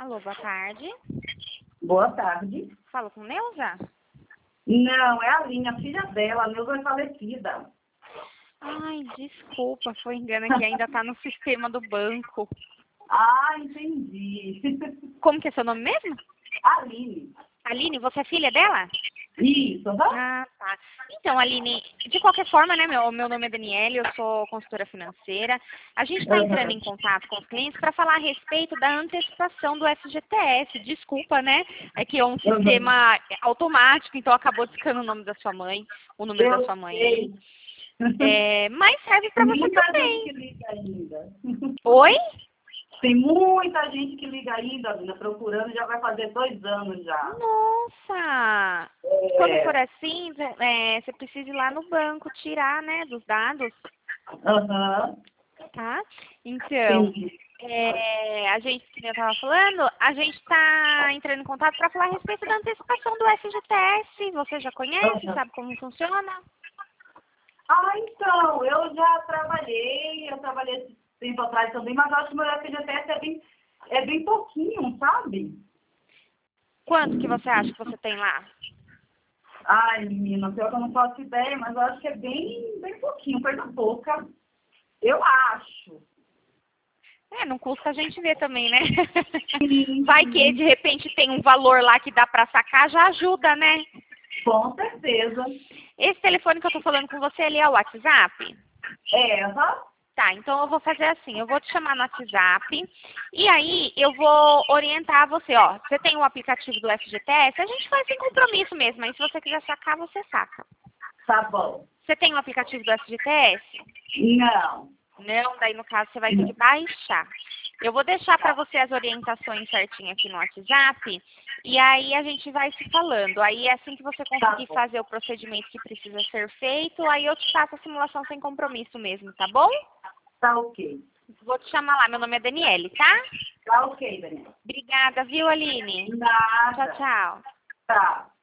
Alô, boa tarde. Boa tarde. Falo com Neuza? Não, é a Aline, a filha dela. A Neuza é falecida. Ai, desculpa, foi engano aqui, ainda tá no sistema do banco. Ah, entendi. Como que é seu nome mesmo? Aline. Aline, você é filha dela? Isso, aham. Ah, tá. Então, Aline, de qualquer forma, né, meu nome é Daniele, eu sou consultora financeira. A gente está entrando em contato com os clientes para falar a respeito da antecipação do FGTS. Desculpa, né? É que é um sistema automático, então acabou discando o nome da sua mãe, o número da sua mãe aí. Mas serve para Tem você muita também. gente que liga ainda. Oi? Tem muita gente que liga ainda, procurando, já vai fazer 2 anos já. Nossa! Quando for É. assim, você precisa ir lá no banco tirar, né, dos dados, Aham. tá? Então, Entendi. a gente, que eu estava falando, a gente está entrando em contato para falar a respeito da antecipação do FGTS. Você já conhece, Aham. sabe como funciona? Ah, então, eu trabalhei esse tempo atrás também, mas acho que o meu FGTS é bem pouquinho, sabe? Quanto que você acha que você tem lá? Ai, menina, pior que eu não faço ideia, mas eu acho que é bem pouquinho, coisa pouca. Eu acho. Não custa a gente ver também, né? Sim, Vai que de sim, repente tem um valor lá que dá para sacar, já ajuda, né? com certeza. Esse telefone que eu tô falando com você, ele é o WhatsApp? Eva? Tá, então eu vou fazer assim, eu vou te chamar no WhatsApp e aí eu vou orientar você, ó. Você tem o aplicativo do FGTS, a gente faz sem compromisso mesmo, aí se você quiser sacar, você saca. Tá bom. Você tem o aplicativo do FGTS? Não. Não, daí no caso você vai ter que baixar. Eu vou deixar para Tá, você as orientações certinho aqui no WhatsApp e aí a gente vai se falando. Aí assim que você tá conseguir bom. fazer o procedimento que precisa ser feito, aí eu te faço a simulação sem compromisso mesmo, tá bom? Tá ok. Vou te chamar lá, meu nome é Daniele, tá? Tá ok, Daniela. Obrigada, viu, Aline? Tchau, Nada. tchau. Tá.